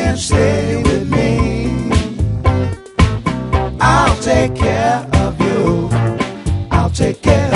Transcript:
and stay with me. I'll take care of you. I'll take care